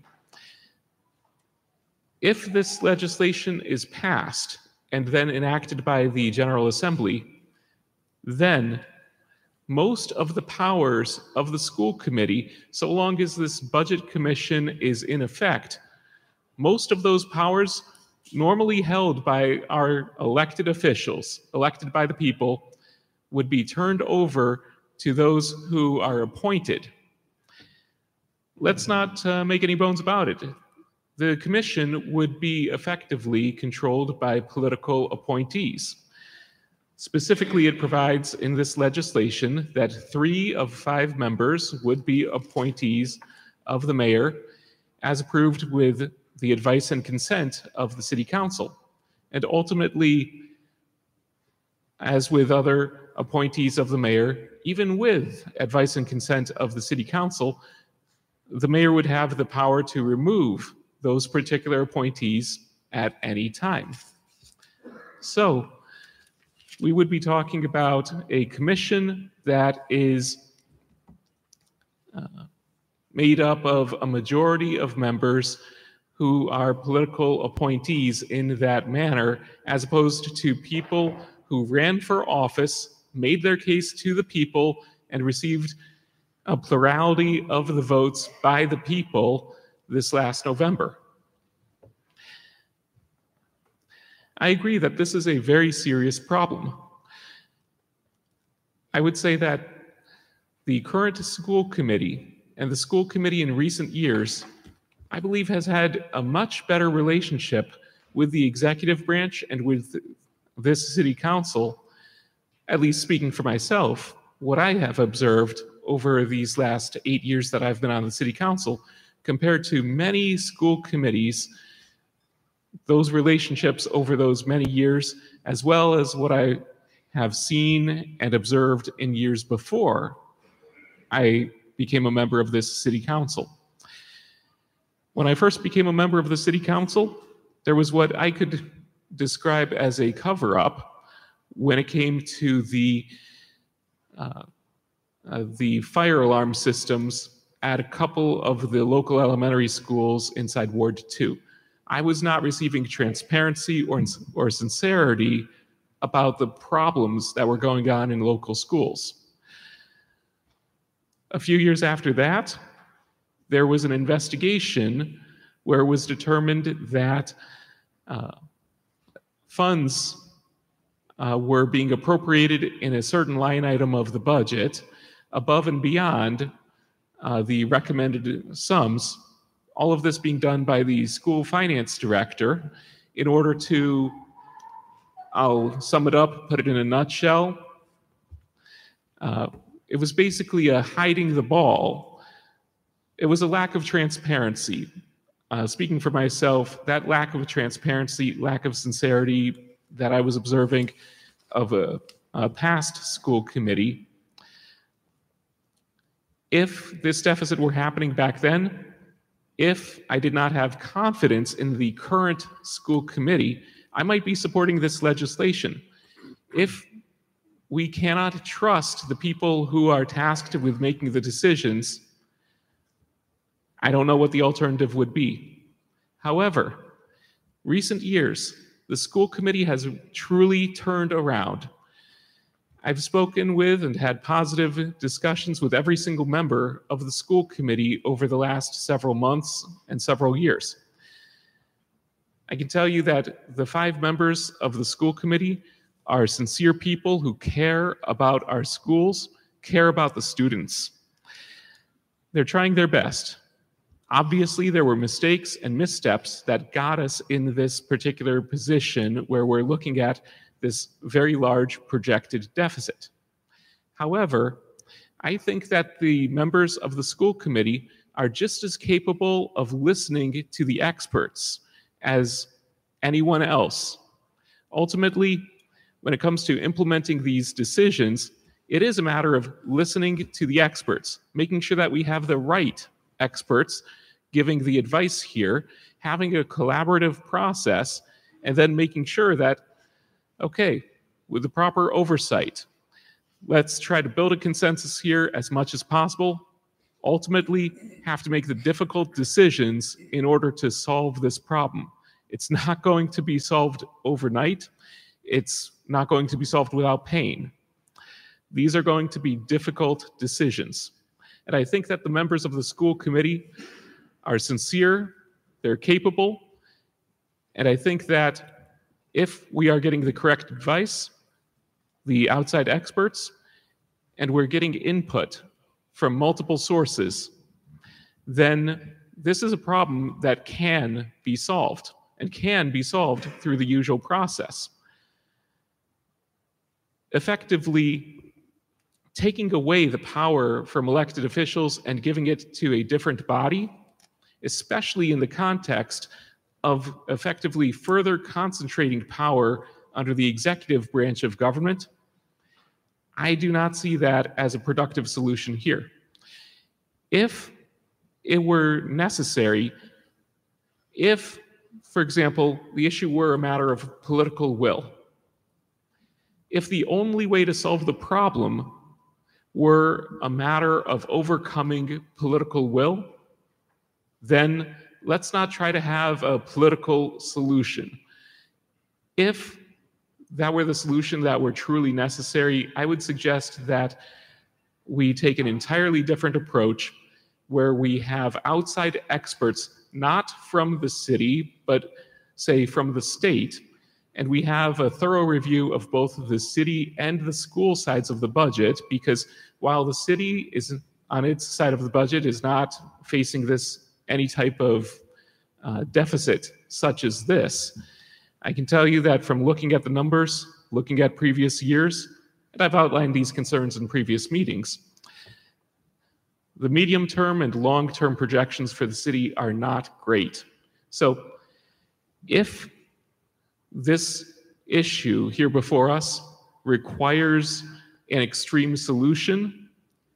If this legislation is passed and then enacted by the General Assembly, then most of the powers of the school committee, so long as this budget commission is in effect, most of those powers normally held by our elected officials, elected by the people, would be turned over to those who are appointed. Let's not uh, make any bones about it. The commission would be effectively controlled by political appointees. Specifically, it provides in this legislation that three of five members would be appointees of the mayor, as approved with the advice and consent of the city council. And ultimately, as with other appointees of the mayor, even with advice and consent of the city council, the mayor would have the power to remove those particular appointees at any time. So we would be talking about a commission that is uh, made up of a majority of members who are political appointees in that manner, as opposed to people who ran for office, made their case to the people, and received a plurality of the votes by the people this last November. I agree that this is a very serious problem. I would say that the current school committee and the school committee in recent years, I believe, has had a much better relationship with the executive branch and with this city council, at least speaking for myself, what I have observed over these last eight years that I've been on the city council, compared to many school committees, those relationships over those many years, as well as what I have seen and observed in years before, I became a member of this city council. When I first became a member of the city council, there was what I could describe as a cover-up when it came to the uh, uh, the fire alarm systems at a couple of the local elementary schools inside Ward two. I was not receiving transparency or, or sincerity about the problems that were going on in local schools. A few years after that, there was an investigation where it was determined that uh, funds uh, were being appropriated in a certain line item of the budget above and beyond uh, the recommended sums, all of this being done by the school finance director in order to, I'll sum it up, put it in a nutshell. Uh, it was basically a hiding the ball. It was a lack of transparency. Uh, speaking for myself, that lack of transparency, lack of sincerity that I was observing of a, a past school committee, if this deficit were happening back then, if I did not have confidence in the current school committee, I might be supporting this legislation. If we cannot trust the people who are tasked with making the decisions, I don't know what the alternative would be. However, recent years, the school committee has truly turned around. I've spoken with and had positive discussions with every single member of the school committee over the last several months and several years. I can tell you that the five members of the school committee are sincere people who care about our schools, care about the students. They're trying their best. Obviously, there were mistakes and missteps that got us in this particular position where we're looking at this very large projected deficit. However, I think that the members of the school committee are just as capable of listening to the experts as anyone else. Ultimately, when it comes to implementing these decisions, it is a matter of listening to the experts, making sure that we have the right experts giving the advice here, having a collaborative process, and then making sure that, okay, with the proper oversight, let's try to build a consensus here as much as possible. Ultimately, have to make the difficult decisions in order to solve this problem. It's not going to be solved overnight. It's not going to be solved without pain. These are going to be difficult decisions. And I think that the members of the school committee are sincere, they're capable, and I think that if we are getting the correct advice, the outside experts, and we're getting input from multiple sources, then this is a problem that can be solved and can be solved through the usual process. Effectively, taking away the power from elected officials and giving it to a different body, especially in the context of effectively further concentrating power under the executive branch of government, I do not see that as a productive solution here. If it were necessary, if, for example, the issue were a matter of political will, if the only way to solve the problem were a matter of overcoming political will, then let's not try to have a political solution. If that were the solution that were truly necessary, I would suggest that we take an entirely different approach where we have outside experts, not from the city, but say from the state, and we have a thorough review of both the city and the school sides of the budget, because while the city is on its side of the budget is not facing this any type of uh, deficit such as this, I can tell you that from looking at the numbers, looking at previous years, and I've outlined these concerns in previous meetings, the medium-term and long-term projections for the city are not great. So if this issue here before us requires an extreme solution,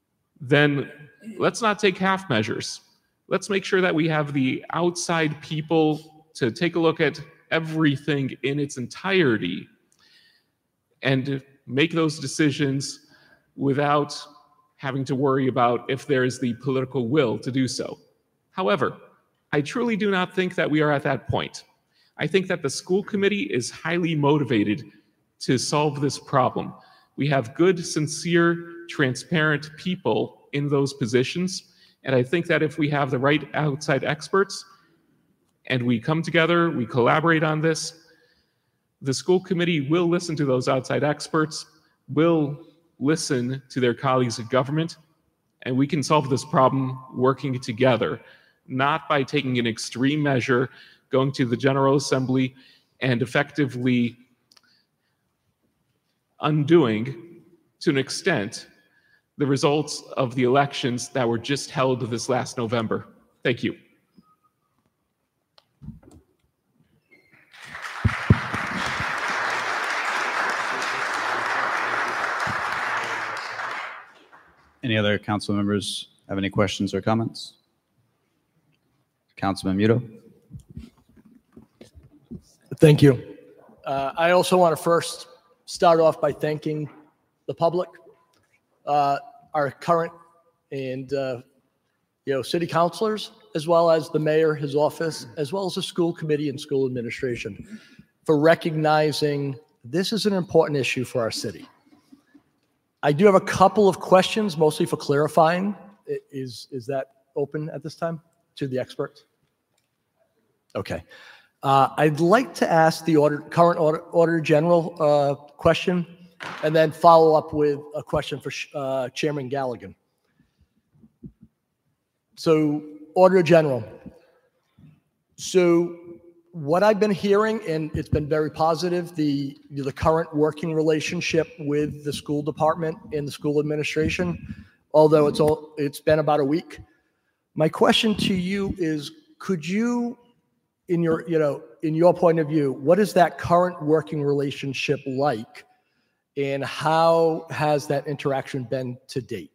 then let's not take half measures. Let's make sure that we have the outside people to take a look at everything in its entirety and make those decisions without having to worry about if there is the political will to do so. However, I truly do not think that we are at that point. I think that the school committee is highly motivated to solve this problem. We have good, sincere, transparent people in those positions, and I think that if we have the right outside experts and we come together, we collaborate on this, the school committee will listen to those outside experts, will listen to their colleagues in government, and we can solve this problem working together, not by taking an extreme measure, going to the General Assembly and effectively undoing, to an extent, the results of the elections that were just held this last November. Thank you. Any other council members have any questions or comments? Councilman Muto. Thank you. Uh, I also want to first start off by thanking the public, uh, our current and uh, you know city councilors, as well as the mayor, his office, as well as the school committee and school administration, for recognizing this is an important issue for our city. I do have a couple of questions, mostly for clarifying. I- Is, is that open at this time to the experts? Okay. Uh, I'd like to ask the order, current auditor, auditor general uh, question, and then follow up with a question for uh, Chairman Galligan. So, Auditor General, so what I've been hearing, and it's been very positive, the, the current working relationship with the school department and the school administration, although it's all, it's been about a week. My question to you is, could you, in your, you know, in your point of view, what is that current working relationship like, and how has that interaction been to date?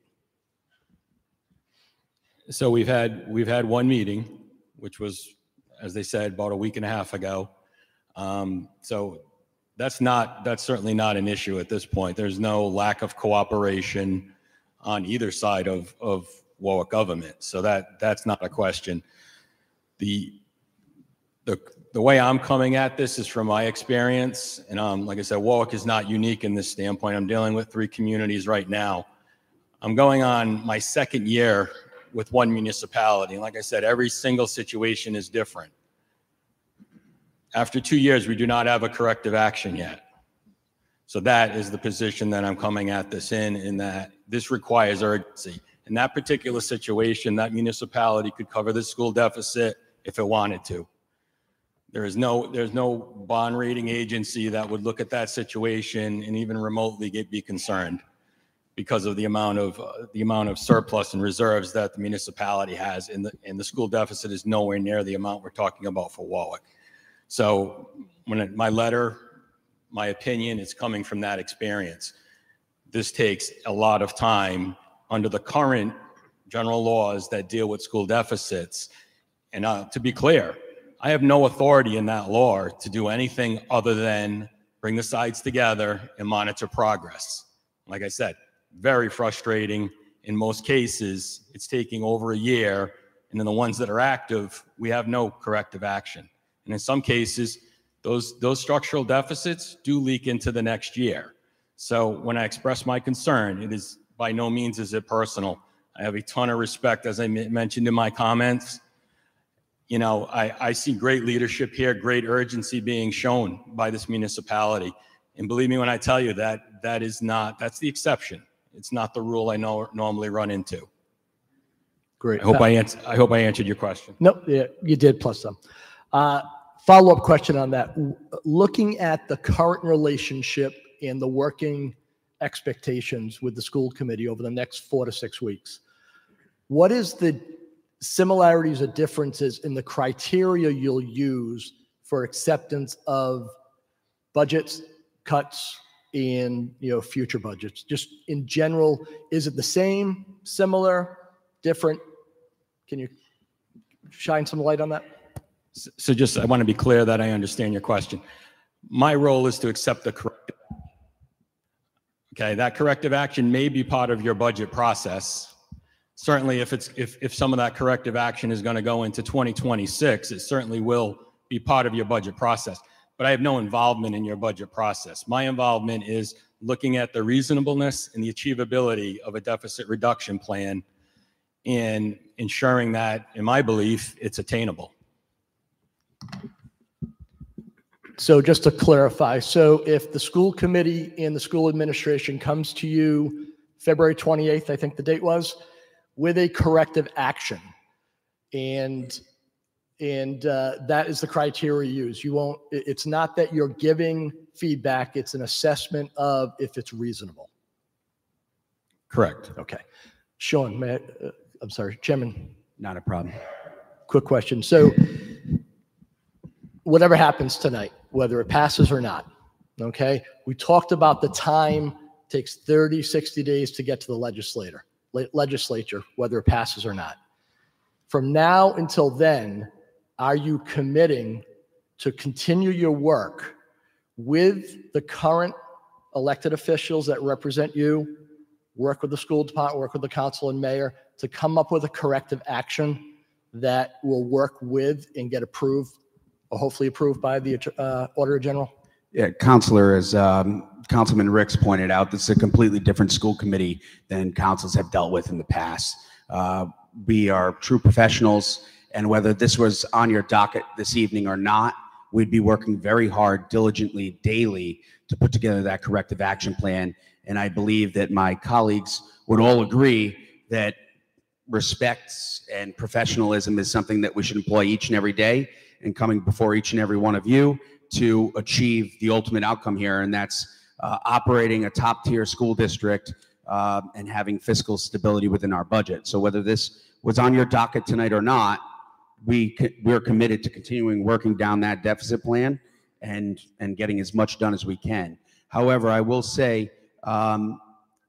So we've had, we've had one meeting, which was, as they said, about a week and a half ago. Um, so that's not, that's certainly not an issue at this point. There's no lack of cooperation on either side of, of Warwick government. So that, that's not a question. The, the, the way I'm coming at this is from my experience. And um, like I said, Warwick is not unique in this standpoint. I'm dealing with three communities right now. I'm going on my second year with one municipality. And like I said, every single situation is different. After two years, we do not have a corrective action yet. So that is the position that I'm coming at this in, in that this requires urgency. In that particular situation, that municipality could cover the school deficit if it wanted to. There is no, there's no bond rating agency that would look at that situation and even remotely get, be concerned, because of the amount of uh, the amount of surplus and reserves that the municipality has, and the and the school deficit is nowhere near the amount we're talking about for Warwick. So when it, my letter, my opinion is coming from that experience. This takes a lot of time under the current general laws that deal with school deficits. And uh, to be clear, I have no authority in that law to do anything other than bring the sides together and monitor progress. Like I said, very frustrating. In most cases, it's taking over a year, and in the ones that are active, we have no corrective action. And in some cases, those, those structural deficits do leak into the next year. So when I express my concern, it is by no means is it personal. I have a ton of respect, as I mentioned in my comments. You know, I, I see great leadership here, great urgency being shown by this municipality. And believe me when I tell you that that is not, that's the exception. It's not the rule I know normally run into. Great. I hope Uh, I answered, I hope I answered your question. Nope, yeah, you did, plus some. Uh, follow-up question on that. W- Looking at the current relationship and the working expectations with the school committee over the next four to six weeks, what is the similarities or differences in the criteria you'll use for acceptance of budgets, cuts, in, you know, future budgets? Just in general, is it the same, similar, different? Can you shine some light on that? So just, I want to be clear that I understand your question. My role is to accept the corrective. Okay, that corrective action may be part of your budget process. Certainly, if it's if if some of that corrective action is going to go into twenty twenty-six, it certainly will be part of your budget process. But I have no involvement in your budget process. My involvement is looking at the reasonableness and the achievability of a deficit reduction plan and ensuring that, in my belief, it's attainable. So just to clarify, so if the school committee and the school administration comes to you February twenty-eighth, I think the date was, with a corrective action, and and uh, that is the criteria used. You won't, it- it's not that you're giving feedback, it's an assessment of if it's reasonable. Correct. Okay. Sean, may I, uh, I'm sorry, Chairman, Not a problem. quick question. So whatever happens tonight, whether it passes or not, okay? We talked about the time, takes thirty, sixty days to get to the legislator, le- legislature, whether it passes or not. From now until then, are you committing to continue your work with the current elected officials that represent you, work with the school department, work with the council and mayor to come up with a corrective action that will work with and get approved, or hopefully approved by the uh, Auditor General? Yeah, Counselor, as um, Councilman Ricks pointed out, this is a completely different school committee than councils have dealt with in the past. Uh, we are true professionals, and whether this was on your docket this evening or not, we'd be working very hard, diligently, daily to put together that corrective action plan. And I believe that my colleagues would all agree that respect and professionalism is something that we should employ each and every day, and coming before each and every one of you to achieve the ultimate outcome here, and that's uh, operating a top-tier school district uh, and having fiscal stability within our budget. So whether this was on your docket tonight or not, we co- we're committed to continuing working down that deficit plan and and getting as much done as we can. However, I will say um,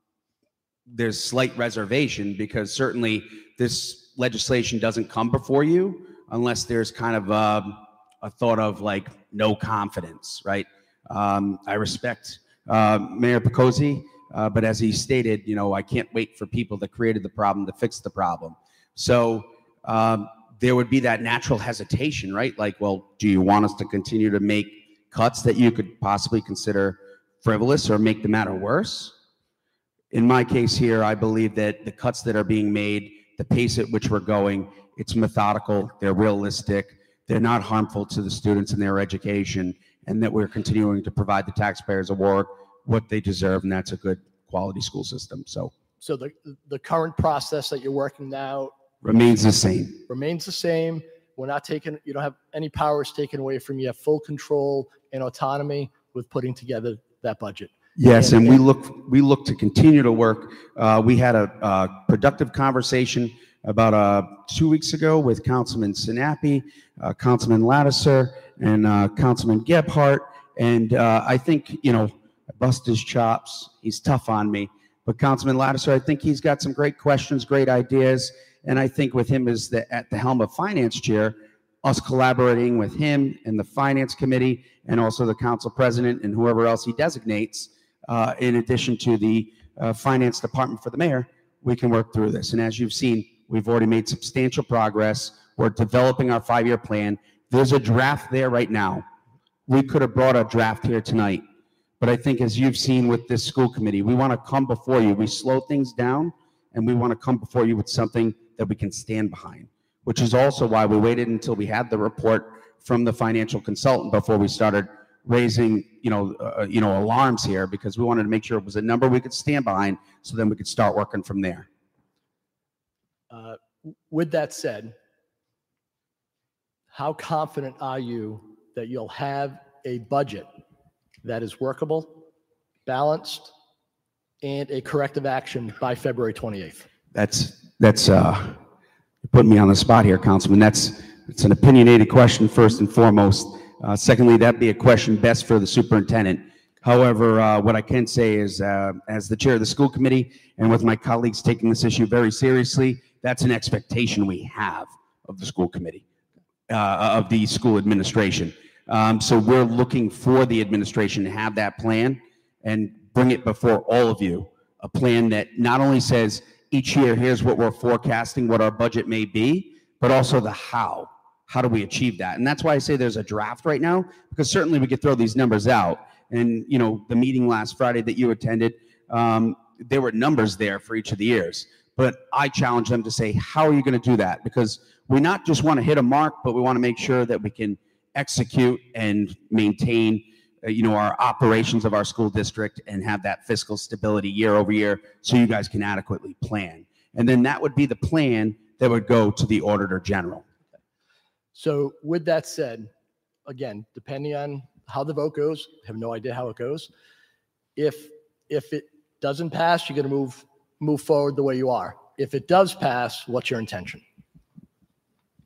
there's slight reservation, because certainly this legislation doesn't come before you unless there's kind of um, a thought of like no confidence, right? Um, I respect uh, Mayor Picozzi, uh, but as he stated, you know, I can't wait for people that created the problem to fix the problem. So um, there would be that natural hesitation, right? Like, well, do you want us to continue to make cuts that you could possibly consider frivolous or make the matter worse? In my case here, I believe that the cuts that are being made, the pace at which we're going, it's methodical, they're realistic, they're not harmful to the students and their education, and that we're continuing to provide the taxpayers of Warwick what they deserve, and that's a good quality school system. So So the, the current process that you're working now remains the same. remains the same. We're not taking, you don't have any powers taken away from you. You have full control and autonomy with putting together that budget. Yes, And- and we look, we look to continue to work. Uh, we had a, uh productive conversation about uh, two weeks ago with Councilman Sinapi, uh, Councilman Lattiser, and uh, Councilman Gebhardt. And uh, I think, you know, I bust his chops. He's tough on me. But Councilman Lattiser, I think he's got some great questions, great ideas. And I think with him as the, at the helm of Finance Chair, us collaborating with him and the Finance Committee, and also the Council President and whoever else he designates, uh, in addition to the uh, Finance Department for the Mayor, we can work through this. And as you've seen, we've already made substantial progress. We're developing our five-year plan. There's a draft there right now. We could have brought a draft here tonight. But I think as you've seen with this school committee, we want to come before you. We slow things down, and we want to come before you with something that we can stand behind, which is also why we waited until we had the report from the financial consultant before we started raising, you know, uh, you know, alarms here, because we wanted to make sure it was a number we could stand behind, so then we could start working from there. Uh, With that said, how confident are you that you'll have a budget that is workable, balanced, and a corrective action by February twenty-eighth? That's, that's, uh, you're putting me on the spot here, Councilman. That's, it's an opinionated question first and foremost. Uh, secondly, that'd be a question best for the superintendent. However, uh, what I can say is, uh, as the chair of the school committee and with my colleagues taking this issue very seriously, that's an expectation we have of the school committee, uh, of the school administration. Um, so we're looking for the administration to have that plan and bring it before all of you, a plan that not only says each year, here's what we're forecasting, what our budget may be, but also the how. How do we achieve that? And that's why I say there's a draft right now, because certainly we could throw these numbers out. And, you know, the meeting last Friday that you attended, um, there were numbers there for each of the years. But I challenge them to say, how are you going to do that? Because we not just want to hit a mark, but we want to make sure that we can execute and maintain, uh, you know, our operations of our school district and have that fiscal stability year over year so you guys can adequately plan. And then that would be the plan that would go to the Auditor General. So with that said, again, depending on how the vote goes, have no idea how it goes. If if it doesn't pass, you're going to move move forward the way you are. If it does pass, what's your intention?